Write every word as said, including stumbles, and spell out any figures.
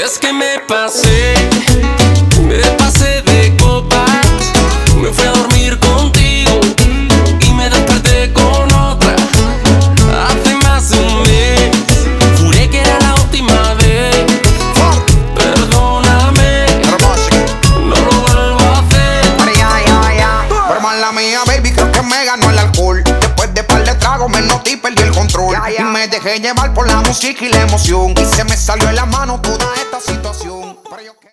es que me pasé, me pasé de copas. Me fui a dormir contigo y me desperté con otra. Hace más de un mes juré que era la última vez. Perdóname, no lo vuelvo a hacer. Pero mala mía, baby, creo que me ganó el alcohol. Después de par de tragos me noté y perdí el control. Y me dejé llevar por la música y la emoción, y se me salió en la mano toda esta situación.